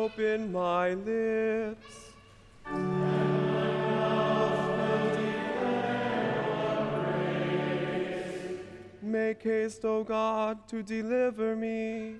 open my lips. Make haste, O God, to deliver me.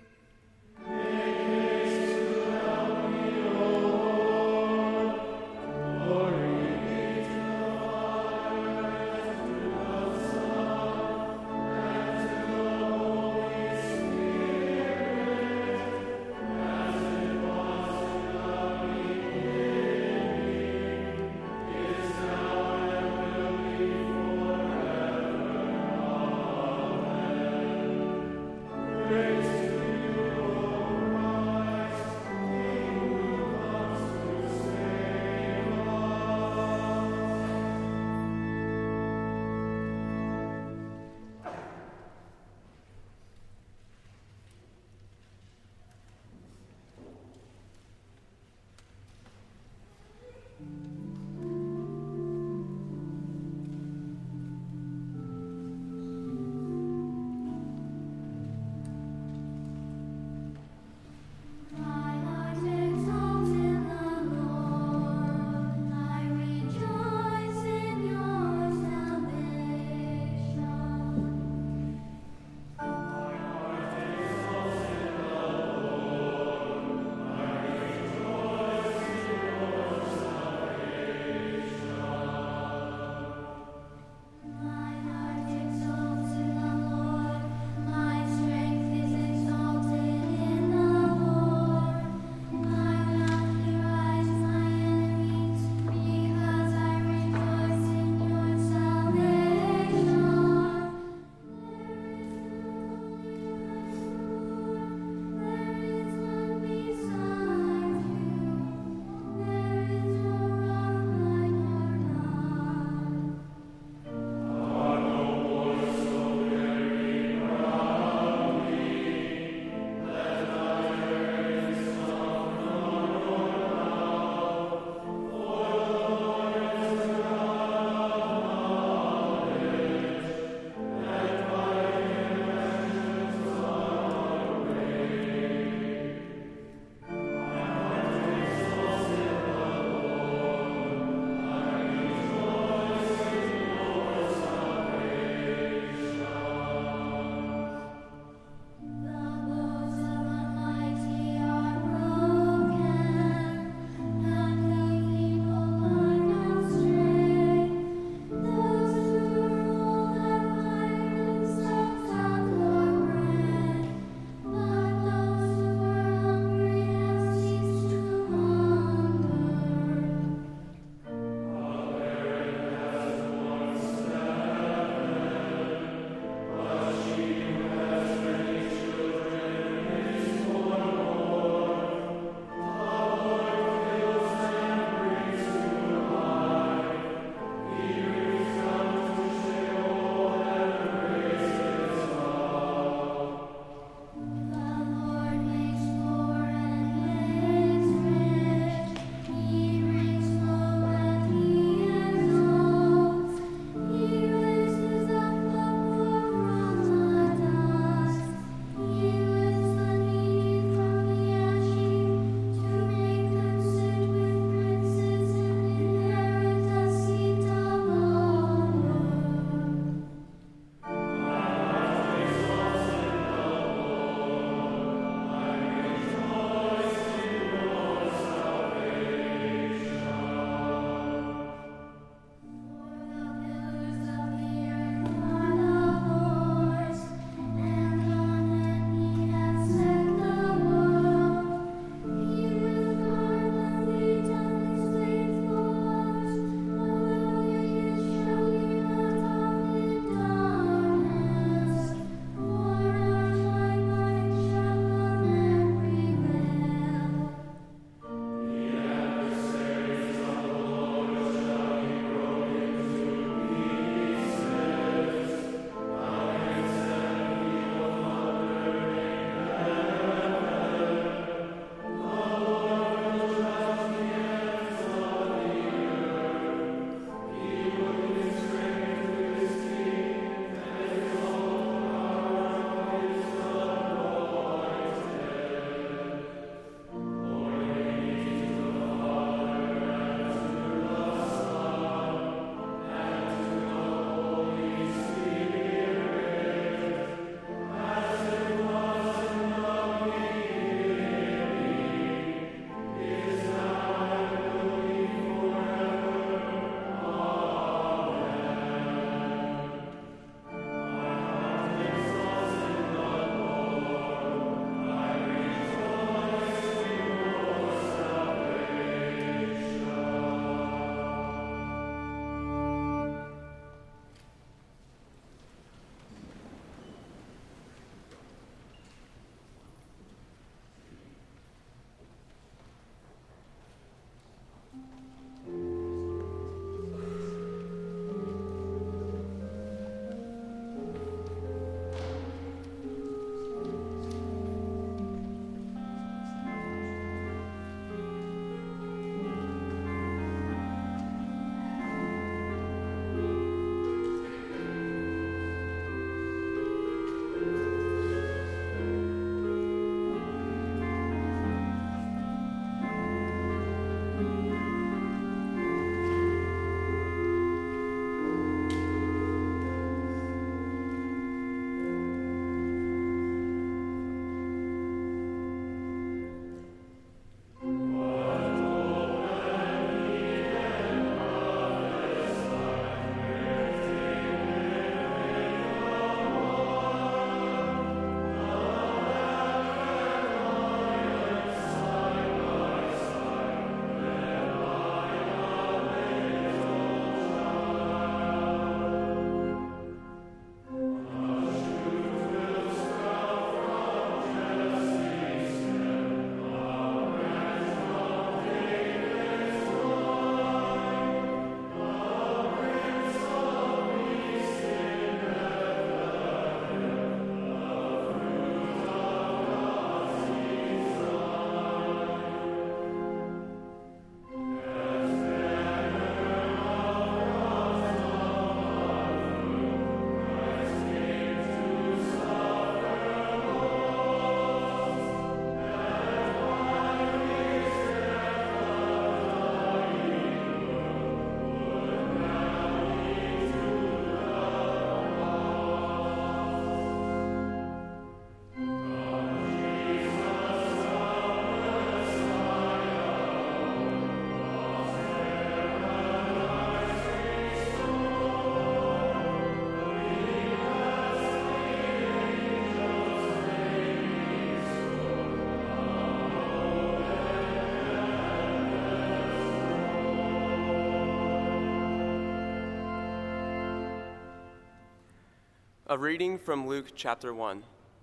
A reading from Luke chapter 1.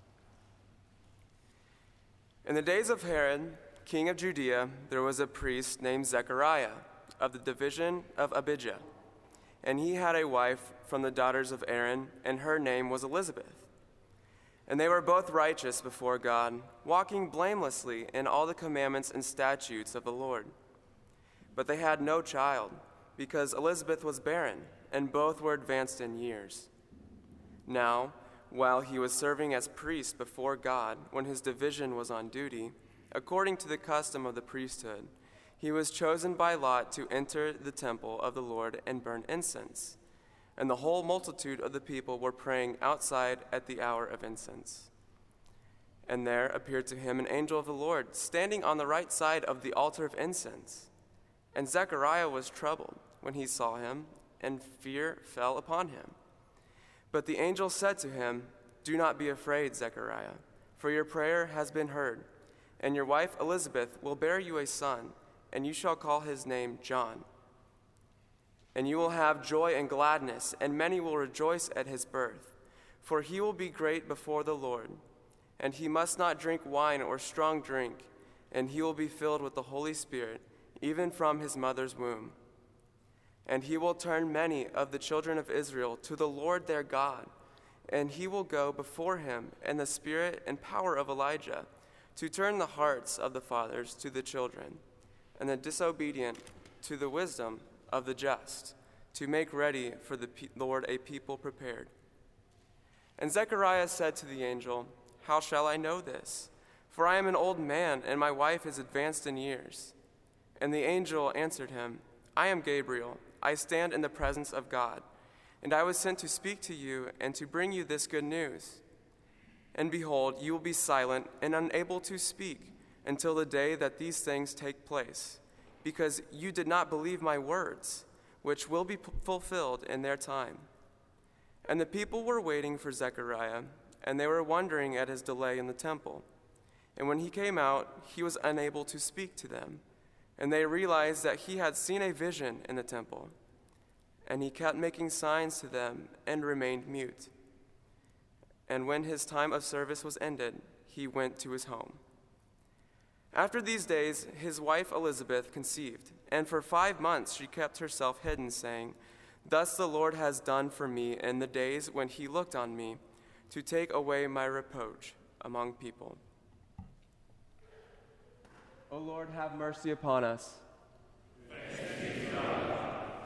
In the days of Herod, king of Judea, there was a priest named Zechariah of the division of Abijah, and he had a wife from the daughters of Aaron, and her name was Elizabeth. And they were both righteous before God, walking blamelessly in all the commandments and statutes of the Lord. But they had no child, because Elizabeth was barren, and both were advanced in years. Now, while he was serving as priest before God, when his division was on duty, according to the custom of the priesthood, he was chosen by lot to enter the temple of the Lord and burn incense. And the whole multitude of the people were praying outside at the hour of incense. And there appeared to him an angel of the Lord, standing on the right side of the altar of incense. And Zechariah was troubled when he saw him, and fear fell upon him. But the angel said to him, "Do not be afraid, Zechariah, for your prayer has been heard, and your wife Elizabeth will bear you a son, and you shall call his name John. And you will have joy and gladness, and many will rejoice at his birth, for he will be great before the Lord. And he must not drink wine or strong drink, and he will be filled with the Holy Spirit, even from his mother's womb. And he will turn many of the children of Israel to the Lord their God, and he will go before him in the spirit and power of Elijah, to turn the hearts of the fathers to the children, and the disobedient to the wisdom of the just, to make ready for the Lord a people prepared." And Zechariah said to the angel, "How shall I know this? For I am an old man, and my wife is advanced in years." And the angel answered him, "I am Gabriel. I stand in the presence of God, and I was sent to speak to you and to bring you this good news. And behold, you will be silent and unable to speak until the day that these things take place, because you did not believe my words, which will be fulfilled in their time." And the people were waiting for Zechariah, and they were wondering at his delay in the temple. And when he came out, he was unable to speak to them. And they realized that he had seen a vision in the temple. And he kept making signs to them and remained mute. And when his time of service was ended, he went to his home. After these days, his wife Elizabeth conceived, and for 5 months she kept herself hidden, saying, "Thus the Lord has done for me in the days when he looked on me, to take away my reproach among people." O Lord, have mercy upon us. Thanks be to God.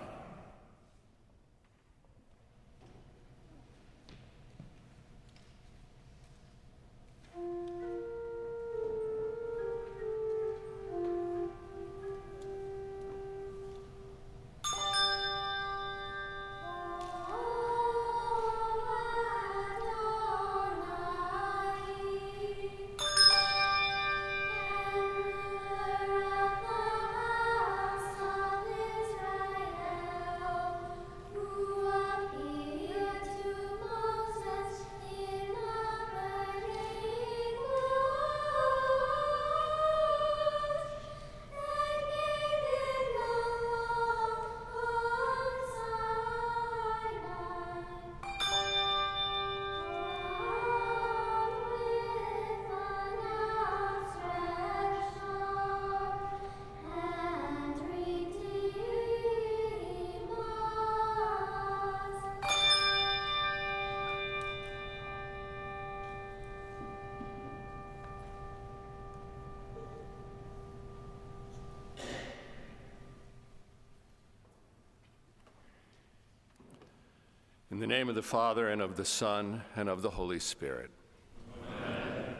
In the name of the Father, and of the Son, and of the Holy Spirit. Amen.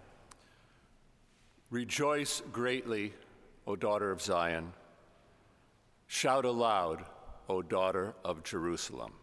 Rejoice greatly, O daughter of Zion. Shout aloud, O daughter of Jerusalem.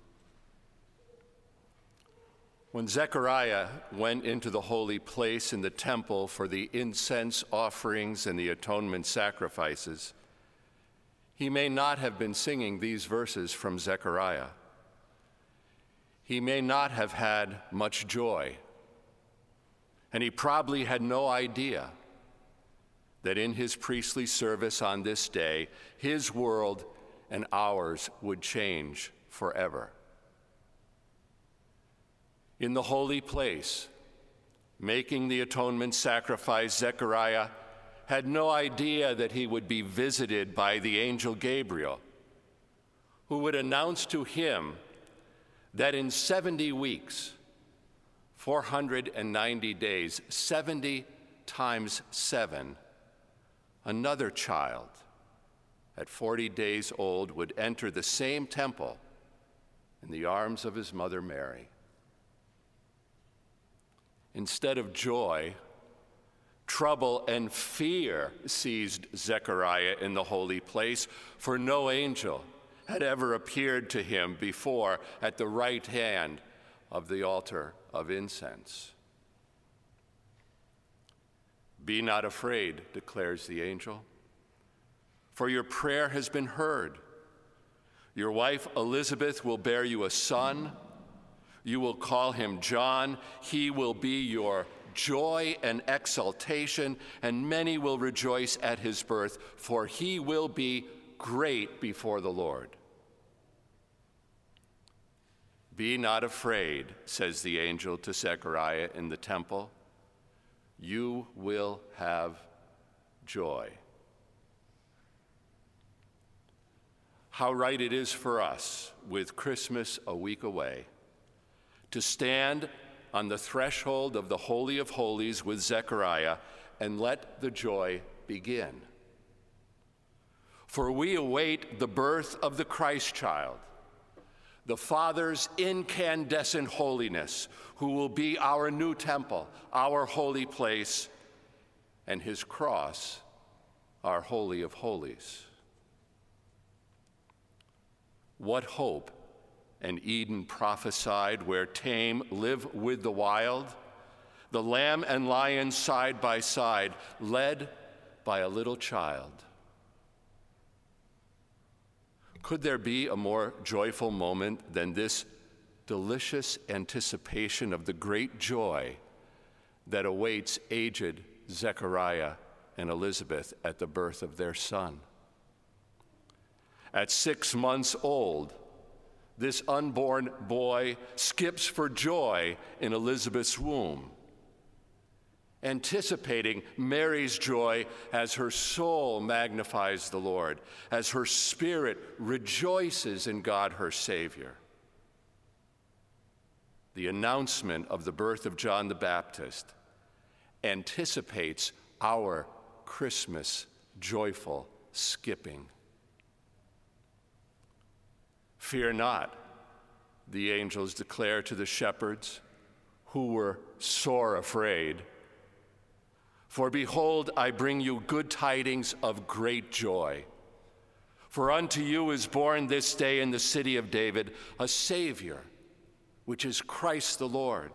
When Zechariah went into the holy place in the temple for the incense offerings and the atonement sacrifices, he may not have been singing these verses from Zechariah. He may not have had much joy, and he probably had no idea that in his priestly service on this day, his world and ours would change forever. In the holy place, making the atonement sacrifice, Zechariah had no idea that he would be visited by the angel Gabriel, who would announce to him that in 70 weeks, 490 days, 70 times 7, another child at 40 days old would enter the same temple in the arms of his mother Mary. Instead of joy, trouble and fear seized Zechariah in the holy place, for no angel had ever appeared to him before at the right hand of the altar of incense. "Be not afraid," declares the angel, "for your prayer has been heard. Your wife Elizabeth will bear you a son. You will call him John. He will be your joy and exultation, and many will rejoice at his birth, for he will be great before the Lord." "Be not afraid," says the angel to Zechariah in the temple. "You will have joy." How right it is for us, with Christmas a week away, to stand on the threshold of the Holy of Holies with Zechariah and let the joy begin. For we await the birth of the Christ child, the Father's incandescent holiness, who will be our new temple, our holy place, and his cross, our Holy of Holies. What hope and Eden prophesied, where tame live with the wild, the lamb and lion side by side, led by a little child. Could there be a more joyful moment than this delicious anticipation of the great joy that awaits aged Zechariah and Elizabeth at the birth of their son? At 6 months old, this unborn boy skips for joy in Elizabeth's womb, anticipating Mary's joy as her soul magnifies the Lord, as her spirit rejoices in God her Savior. The announcement of the birth of John the Baptist anticipates our Christmas joyful skipping. "Fear not," the angels declare to the shepherds who were sore afraid. "For behold, I bring you good tidings of great joy. For unto you is born this day in the city of David a Savior, which is Christ the Lord.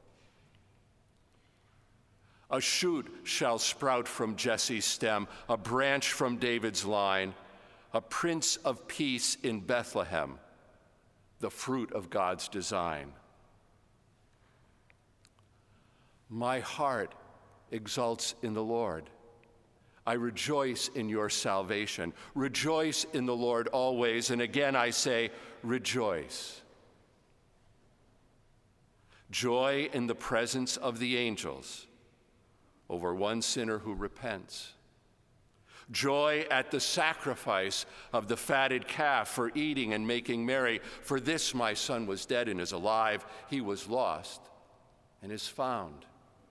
A shoot shall sprout from Jesse's stem, a branch from David's line, a Prince of Peace in Bethlehem, the fruit of God's design." My heart exults in the Lord. I rejoice in your salvation. Rejoice in the Lord always. And again I say, rejoice. Joy in the presence of the angels over one sinner who repents. Joy at the sacrifice of the fatted calf for eating and making merry. For this my son was dead and is alive. He was lost and is found.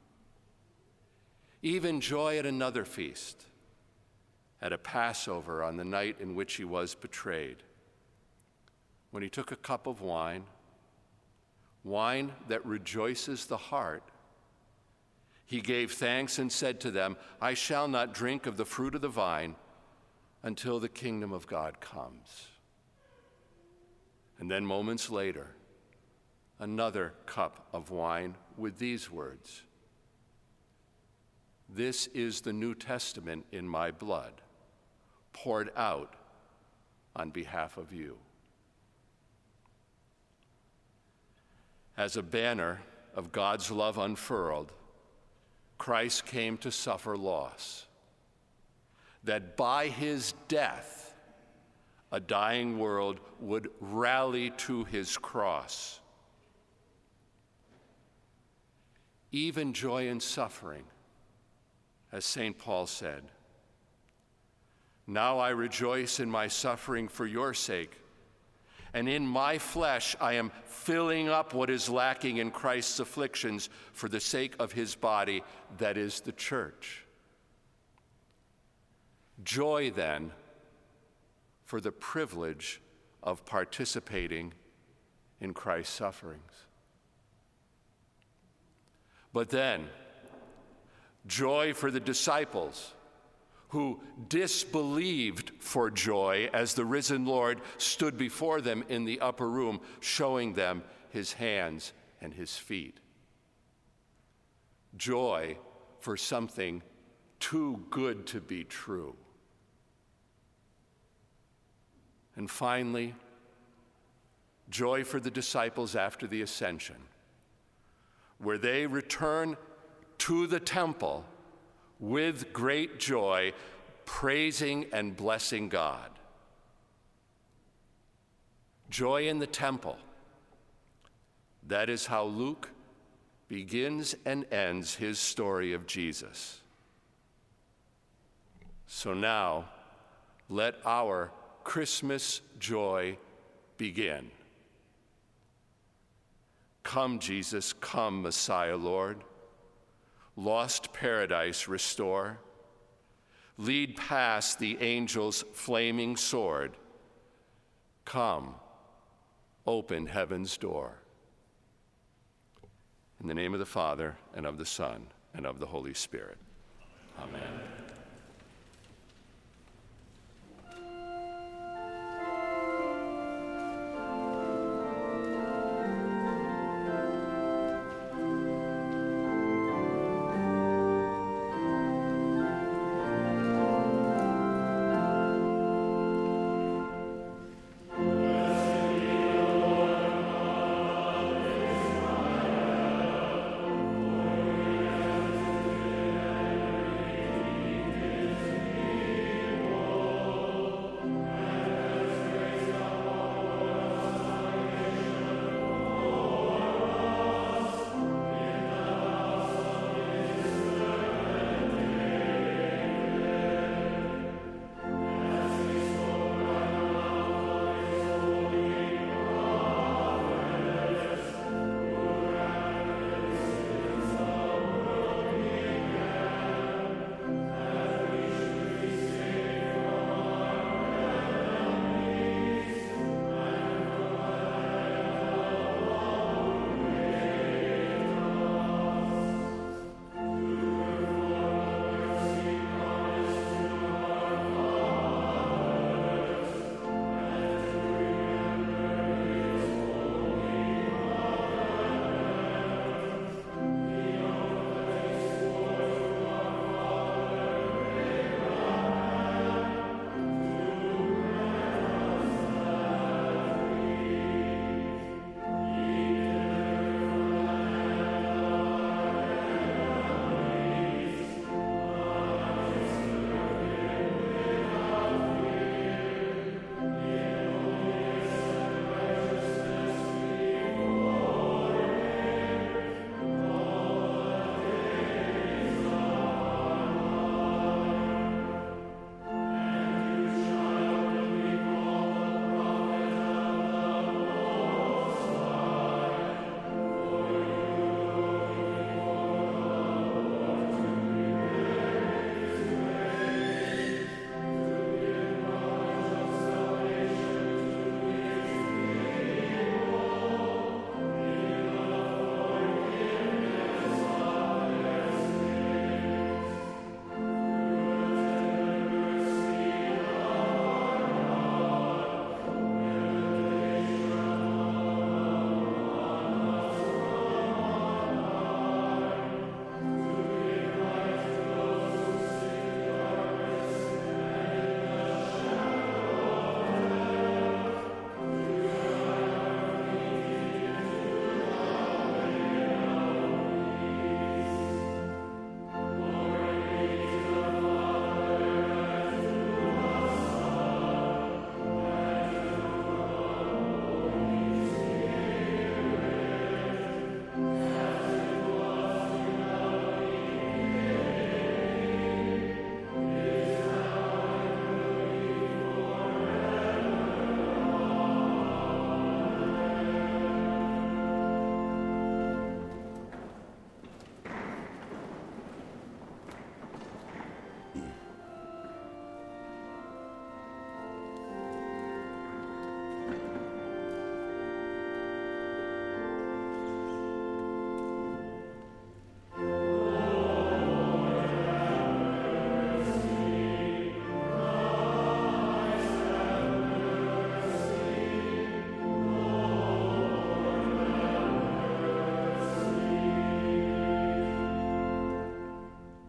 Even joy at another feast, at a Passover on the night in which he was betrayed, when he took a cup of wine, wine that rejoices the heart, he gave thanks and said to them, "I shall not drink of the fruit of the vine until the kingdom of God comes." And then moments later, another cup of wine with these words, "This is the New Testament in my blood, poured out on behalf of you." As a banner of God's love unfurled, Christ came to suffer loss, that by his death, a dying world would rally to his cross. even joy in suffering, as St. Paul said. Now I rejoice in my suffering for your sake, and in my flesh I am filling up what is lacking in Christ's afflictions for the sake of his body, that is the church. Joy, then, for the privilege of participating in Christ's sufferings. But then, joy for the disciples who disbelieved for joy as the risen Lord stood before them in the upper room, showing them his hands and his feet. Joy for something too good to be true. And finally, joy for the disciples after the ascension, where they return to the temple with great joy, praising and blessing God. Joy in the temple. That is how Luke begins and ends his story of Jesus. So now, let our Christmas joy begin. Come, Jesus, come, Messiah, Lord. Lost paradise restore. Lead past the angel's flaming sword. Come, open heaven's door. In the name of the Father, and of the Son, and of the Holy Spirit. Amen.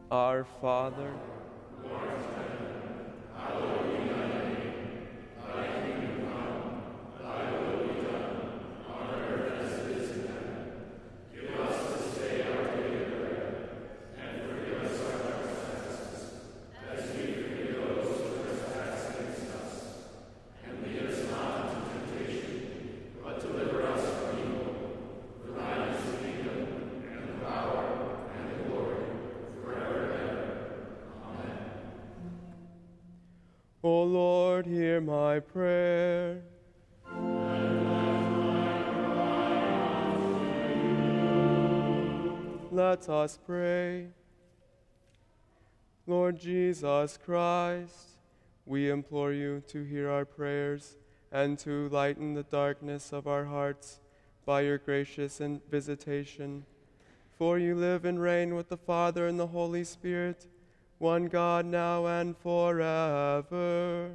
Our Father, O Lord, hear my prayer. Let us pray. Lord Jesus Christ, we implore you to hear our prayers and to lighten the darkness of our hearts by your gracious visitation. For you live and reign with the Father and the Holy Spirit, one God, now and forever.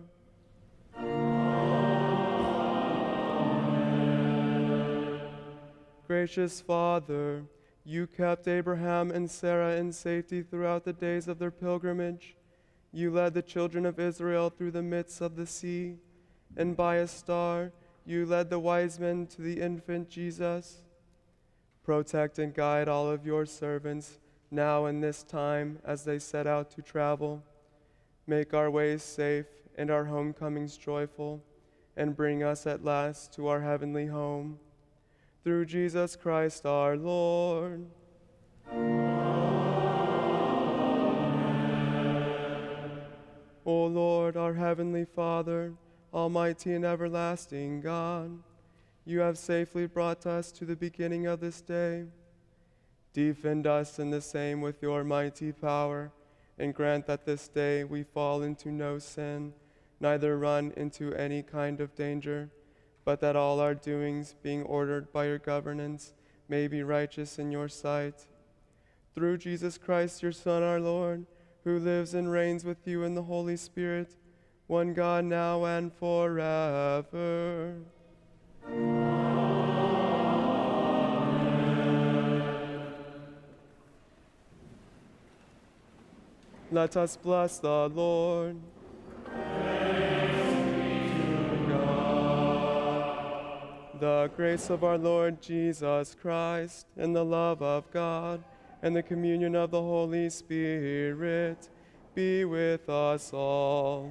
Amen. Gracious Father, you kept Abraham and Sarah in safety throughout the days of their pilgrimage. You led the children of Israel through the midst of the sea, and by a star you led the wise men to the infant Jesus. Protect and guide all of your servants now in this time as they set out to travel. Make our ways safe and our homecomings joyful, and bring us at last to our heavenly home. Through Jesus Christ our Lord. Amen. O Lord, our heavenly Father, almighty and everlasting God, you have safely brought us to the beginning of this day. Defend us in the same with your mighty power, and grant that this day we fall into no sin, neither run into any kind of danger, but that all our doings, being ordered by your governance, may be righteous in your sight. Through Jesus Christ, your Son, our Lord, who lives and reigns with you in the Holy Spirit, one God, now and forever. Let us bless the Lord. Praise be to God. The grace of our Lord Jesus Christ, and the love of God, and the communion of the Holy Spirit be with us all.